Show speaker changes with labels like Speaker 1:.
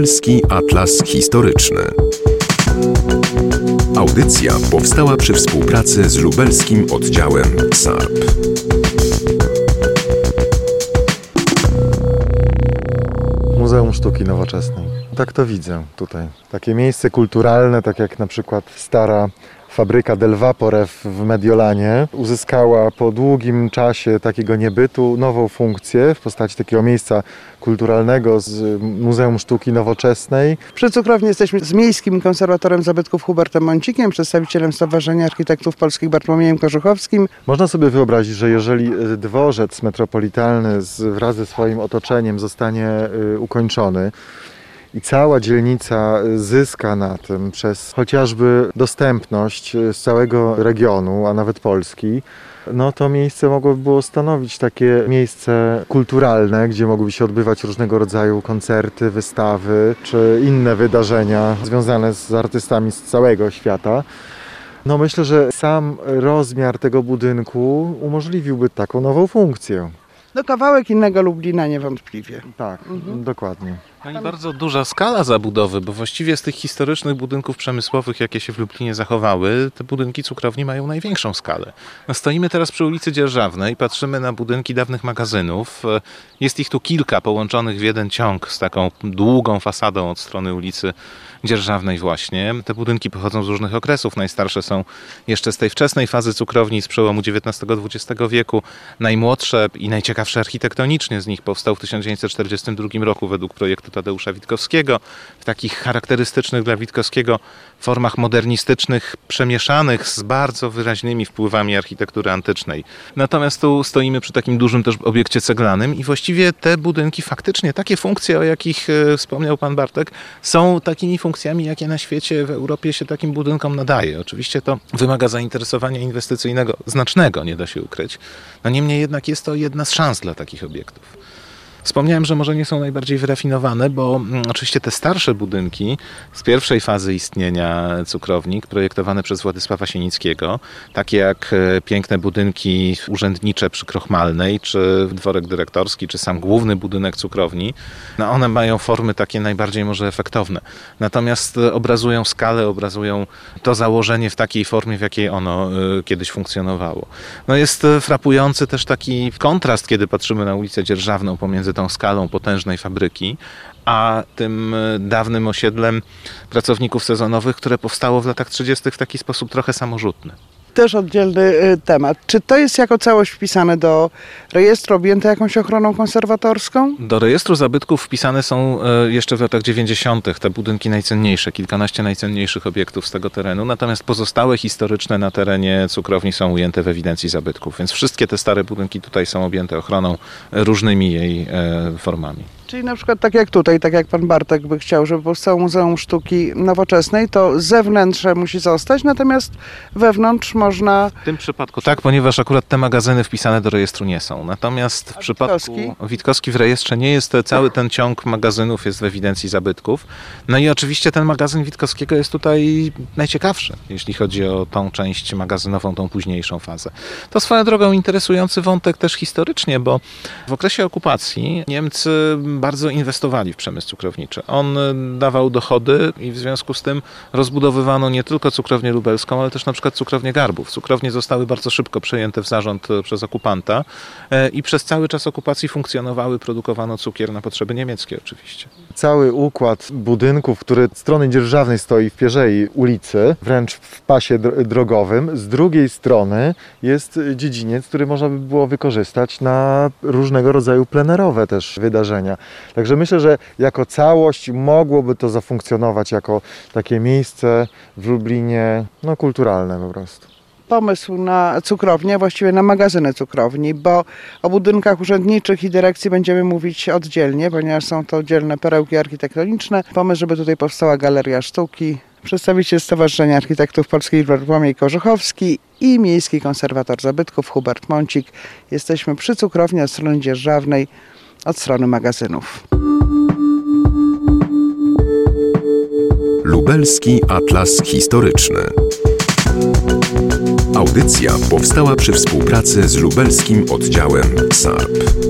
Speaker 1: Lubelski Atlas Historyczny. Audycja powstała przy współpracy z lubelskim oddziałem SAP.
Speaker 2: Muzeum Sztuki Nowoczesnej. Tak to widzę tutaj. Takie miejsce kulturalne, tak jak na przykład stara fabryka Del Vapore w Mediolanie uzyskała po długim czasie takiego niebytu nową funkcję w postaci takiego miejsca kulturalnego z Muzeum Sztuki Nowoczesnej.
Speaker 3: Przy cukrowni jesteśmy z Miejskim Konserwatorem Zabytków Hubertem Mącikiem, przedstawicielem Stowarzyszenia Architektów Polskich Bartłomiejem Korzuchowskim.
Speaker 2: Można sobie wyobrazić, że jeżeli dworzec metropolitalny wraz ze swoim otoczeniem zostanie ukończony, i cała dzielnica zyska na tym przez chociażby dostępność z całego regionu, a nawet Polski, no to miejsce mogłoby było stanowić takie miejsce kulturalne, gdzie mogłyby się odbywać różnego rodzaju koncerty, wystawy czy inne wydarzenia związane z artystami z całego świata. No myślę, że sam rozmiar tego budynku umożliwiłby taką nową funkcję.
Speaker 3: No kawałek innego Lublina niewątpliwie.
Speaker 2: Tak, dokładnie.
Speaker 4: No i bardzo duża skala zabudowy, bo właściwie z tych historycznych budynków przemysłowych, jakie się w Lublinie zachowały, te budynki cukrowni mają największą skalę. No stoimy teraz przy ulicy Dzierżawnej, patrzymy na budynki dawnych magazynów. Jest ich tu kilka połączonych w jeden ciąg z taką długą fasadą od strony ulicy Dzierżawnej właśnie. Te budynki pochodzą z różnych okresów. Najstarsze są jeszcze z tej wczesnej fazy cukrowni z przełomu XIX-XX wieku. Najmłodsze i najciekawsze architektonicznie z nich powstał w 1942 roku według projektu Tadeusza Witkowskiego, w takich charakterystycznych dla Witkowskiego formach modernistycznych, przemieszanych z bardzo wyraźnymi wpływami architektury antycznej. Natomiast tu stoimy przy takim dużym też obiekcie ceglanym i właściwie te budynki faktycznie, takie funkcje, o jakich wspomniał pan Bartek, są takimi funkcjami, jakie na świecie, w Europie się takim budynkom nadaje. Oczywiście to wymaga zainteresowania inwestycyjnego znacznego, nie da się ukryć. No niemniej jednak jest to jedna z szans dla takich obiektów. Wspomniałem, że może nie są najbardziej wyrafinowane, bo oczywiście te starsze budynki z pierwszej fazy istnienia cukrowni, projektowane przez Władysława Sienickiego, takie jak piękne budynki urzędnicze przy Krochmalnej, czy dworek dyrektorski, czy sam główny budynek cukrowni, no one mają formy takie najbardziej może efektowne. Natomiast obrazują skalę, obrazują to założenie w takiej formie, w jakiej ono kiedyś funkcjonowało. No jest frapujący też taki kontrast, kiedy patrzymy na ulicę Dzierżawną pomiędzy tą skalą potężnej fabryki, a tym dawnym osiedlem pracowników sezonowych, które powstało w latach 30. w taki sposób trochę samorzutny.
Speaker 3: Też oddzielny temat. Czy to jest jako całość wpisane do rejestru, objęte jakąś ochroną konserwatorską?
Speaker 4: Do rejestru zabytków wpisane są jeszcze w latach 90. te budynki najcenniejsze, kilkanaście najcenniejszych obiektów z tego terenu, natomiast pozostałe historyczne na terenie cukrowni są ujęte w ewidencji zabytków, więc wszystkie te stare budynki tutaj są objęte ochroną różnymi jej formami.
Speaker 3: Czyli na przykład tak jak tutaj, tak jak pan Bartek by chciał, żeby powstało Muzeum Sztuki Nowoczesnej, to zewnętrzne musi zostać, natomiast wewnątrz można...
Speaker 4: W tym przypadku tak, ponieważ akurat te magazyny wpisane do rejestru nie są. Natomiast w przypadku Witkowski w rejestrze nie jest, cały ten ciąg magazynów jest w ewidencji zabytków. No i oczywiście ten magazyn Witkowskiego jest tutaj najciekawszy, jeśli chodzi o tą część magazynową, tą późniejszą fazę. To swoją drogą interesujący wątek też historycznie, bo w okresie okupacji Niemcy bardzo inwestowali w przemysł cukrowniczy. On dawał dochody i w związku z tym rozbudowywano nie tylko cukrownię lubelską, ale też na przykład cukrownię Garbów. Cukrownie zostały bardzo szybko przejęte w zarząd przez okupanta i przez cały czas okupacji funkcjonowały, produkowano cukier na potrzeby niemieckie oczywiście.
Speaker 2: Cały układ budynków, który od strony Dzierżawnej stoi w pierzei ulicy, wręcz w pasie drogowym, z drugiej strony jest dziedziniec, który można by było wykorzystać na różnego rodzaju plenerowe też wydarzenia. Także myślę, że jako całość mogłoby to zafunkcjonować jako takie miejsce w Lublinie kulturalne po prostu.
Speaker 3: Pomysł na cukrownię, właściwie na magazyny cukrowni, bo o budynkach urzędniczych i dyrekcji będziemy mówić oddzielnie, ponieważ są to oddzielne perełki architektoniczne. Pomysł, żeby tutaj powstała Galeria Sztuki, przedstawiciel Stowarzyszenia Architektów Polskich Bartłomiej Korzuchowski i Miejski Konserwator Zabytków Hubert Mącik. Jesteśmy przy cukrowni od strony Dzierżawnej, od strony magazynów.
Speaker 1: Lubelski Atlas Historyczny. Audycja powstała przy współpracy z lubelskim oddziałem SAP.